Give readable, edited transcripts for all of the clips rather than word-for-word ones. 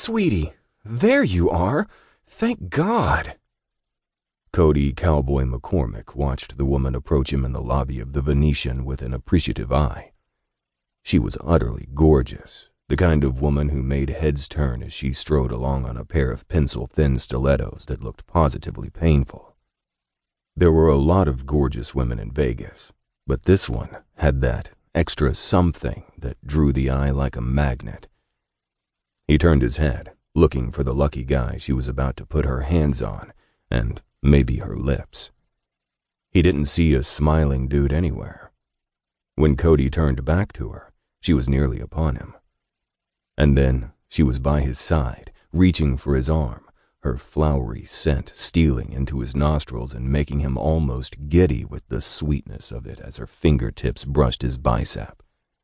Sweetie, there you are. Thank God. Cody Cowboy McCormick watched the woman approach him in the lobby of the Venetian with an appreciative eye. She was utterly gorgeous, the kind of woman who made heads turn as she strode along on a pair of pencil-thin stilettos that looked positively painful. There were a lot of gorgeous women in Vegas, but this one had that extra something that drew the eye like a magnet. He turned his head, looking for the lucky guy she was about to put her hands on, and maybe her lips. He didn't see a smiling dude anywhere. When Cody turned back to her, she was nearly upon him. And then she was by his side, reaching for his arm, her flowery scent stealing into his nostrils and making him almost giddy with the sweetness of it as her fingertips brushed his bicep.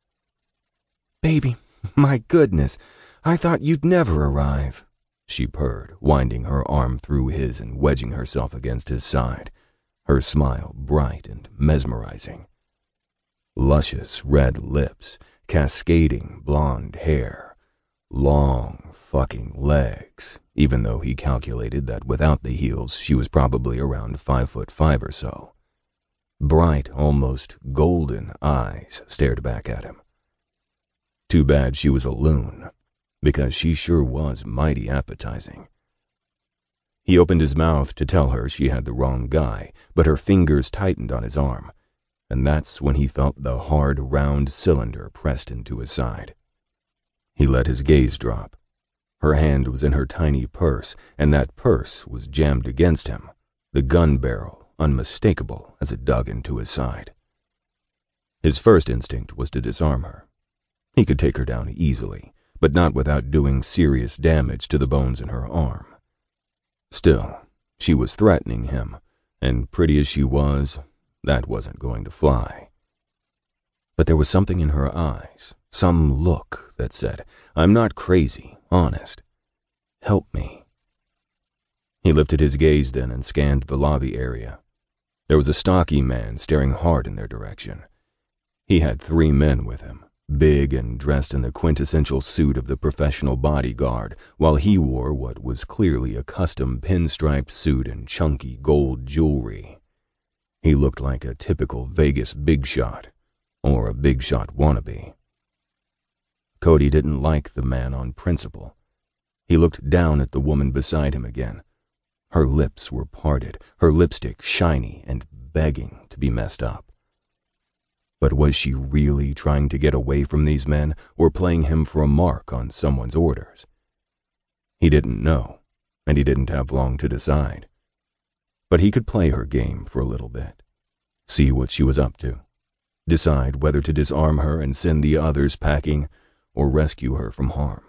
"Baby, my goodness, I thought you'd never arrive," she purred, winding her arm through his and wedging herself against his side, her smile bright and mesmerizing. Luscious red lips, cascading blonde hair, long fucking legs, even though he calculated that without the heels she was probably around 5'5" or so. Bright, almost golden eyes stared back at him. Too bad she was a loon, because she sure was mighty appetizing. He opened his mouth to tell her she had the wrong guy, but her fingers tightened on his arm, and that's when he felt the hard, round cylinder pressed into his side. He let his gaze drop. Her hand was in her tiny purse, and that purse was jammed against him, the gun barrel unmistakable as it dug into his side. His first instinct was to disarm her. He could take her down easily, but not without doing serious damage to the bones in her arm. Still, she was threatening him, and pretty as she was, that wasn't going to fly. But there was something in her eyes, some look that said, "I'm not crazy, honest. Help me." He lifted his gaze then and scanned the lobby area. There was a stocky man staring hard in their direction. He had 3 men with him, big and dressed in the quintessential suit of the professional bodyguard, while he wore what was clearly a custom pinstriped suit and chunky gold jewelry. He looked like a typical Vegas big shot, or a big shot wannabe. Cody didn't like the man on principle. He looked down at the woman beside him again. Her lips were parted, her lipstick shiny and begging to be messed up. But was she really trying to get away from these men, or playing him for a mark on someone's orders? He didn't know, and he didn't have long to decide. But he could play her game for a little bit, see what she was up to, decide whether to disarm her and send the others packing, or rescue her from harm.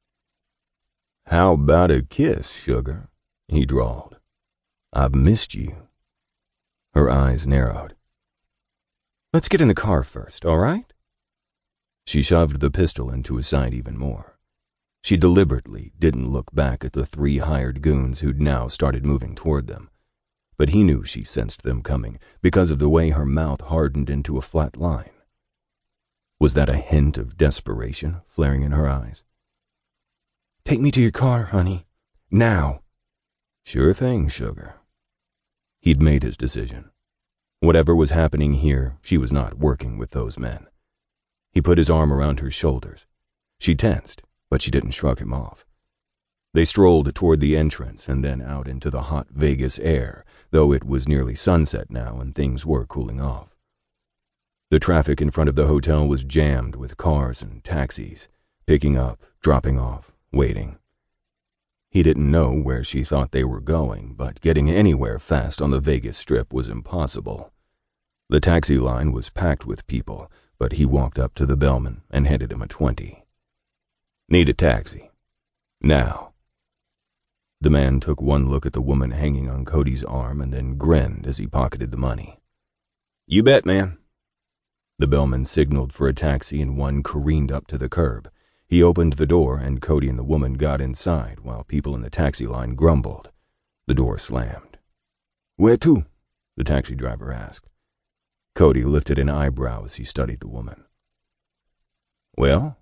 "How about a kiss, sugar?" he drawled. "I've missed you." Her eyes narrowed. "Let's get in the car first, all right?" She shoved the pistol into his side even more. She deliberately didn't look back at the 3 hired goons who'd now started moving toward them, but he knew she sensed them coming because of the way her mouth hardened into a flat line. Was that a hint of desperation flaring in her eyes? "Take me to your car, honey. Now." "Sure thing, sugar." He'd made his decision. Whatever was happening here, she was not working with those men. He put his arm around her shoulders. She tensed, but she didn't shrug him off. They strolled toward the entrance and then out into the hot Vegas air, though it was nearly sunset now and things were cooling off. The traffic in front of the hotel was jammed with cars and taxis, picking up, dropping off, waiting. He didn't know where she thought they were going, but getting anywhere fast on the Vegas Strip was impossible. The taxi line was packed with people, but he walked up to the bellman and handed him a 20. "Need a taxi. Now." The man took one look at the woman hanging on Cody's arm and then grinned as he pocketed the money. "You bet, man." The bellman signaled for a taxi and one careened up to the curb. He opened the door and Cody and the woman got inside while people in the taxi line grumbled. The door slammed. "Where to?" the taxi driver asked. Cody lifted an eyebrow as he studied the woman. "Well,